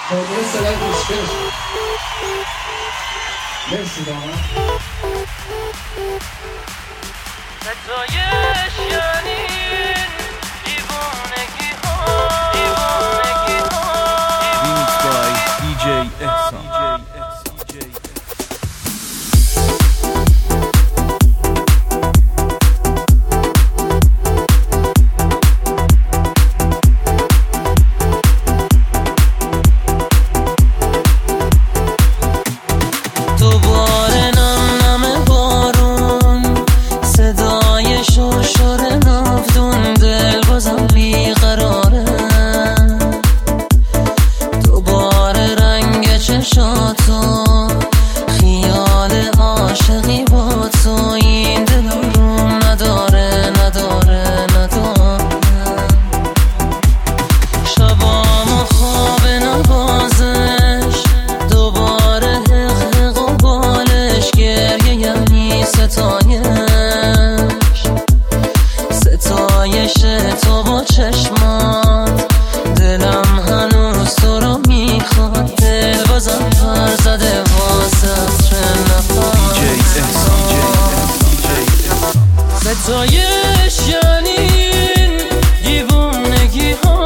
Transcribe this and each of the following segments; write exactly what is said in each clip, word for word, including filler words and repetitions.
قربون صدای خوشگلش. مرسی دامن. ستایش یعنی دیوانگی ها، دیوانگی ها. Remix by دی جی احسان. تو با چشمات دلم هنوز تو رو میخواد، دل بازم پر زده واسه چه نفر. دی جی احسان. ستایش یعنی دیوانگی ها،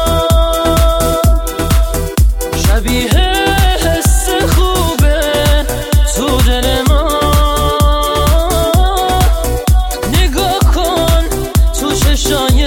شبیه حس خوبه تو دل ما. نگاه کن تو چشای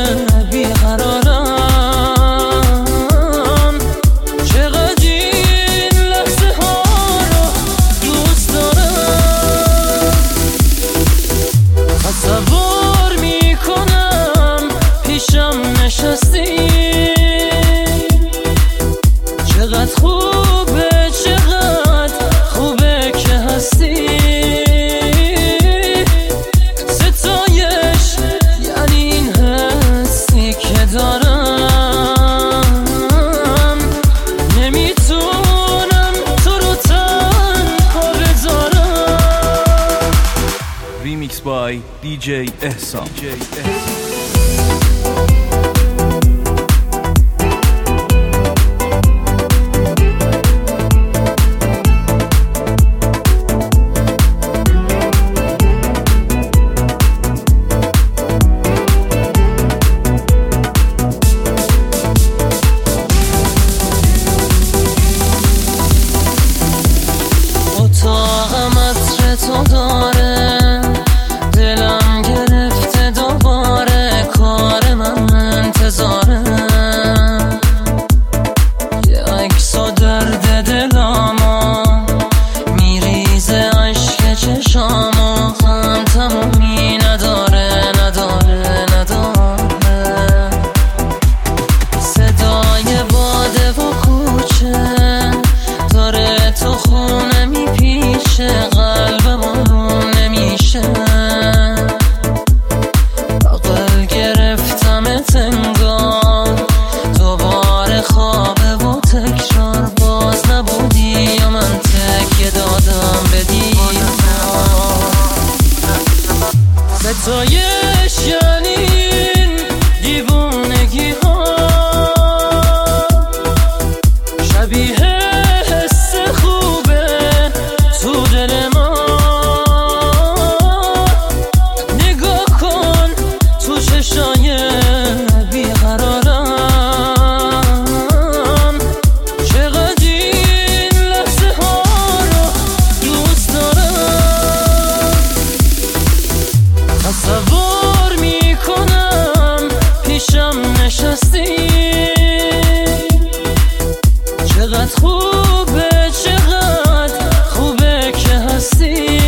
چقدر خوبه، چقدر خوبه که هستی. ستایش یعنی این حسی که دارم، نمیتونم تو رو تنها بذارم. Remix by دی جی احسان. اتاقم عطر تو داره، دلم گرفته دوباره، کار من انتظاره. یه عکس و درد دلامو میریزه عشق چشامو، هم تمومی نداره نداره نداره. صدای باده و کوچه داره تو خونه میپیشه، قلبمون نمیشه. بغل گرفتمت انگار دوباره خوابه و تکرار، باز نبودی یا من تکیه دادم به دیوار. ستایش یعنی دیوانگی ها، شبیه حس خوبه تو دل ما. نگاه کن تو چشای بیقرارم، چقدر این لحظه ها رو دوست دارم. تصور میکنم پیشم نشستی، چقدر خوبه، چقدر خوبه که هستی.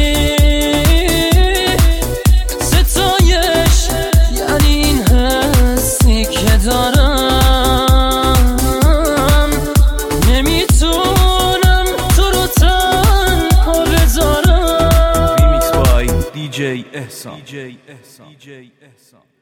ستایش یعنی این حسی که دارم، نمیتونم تو رو تنها بذارم. Remix by دی جی احسان.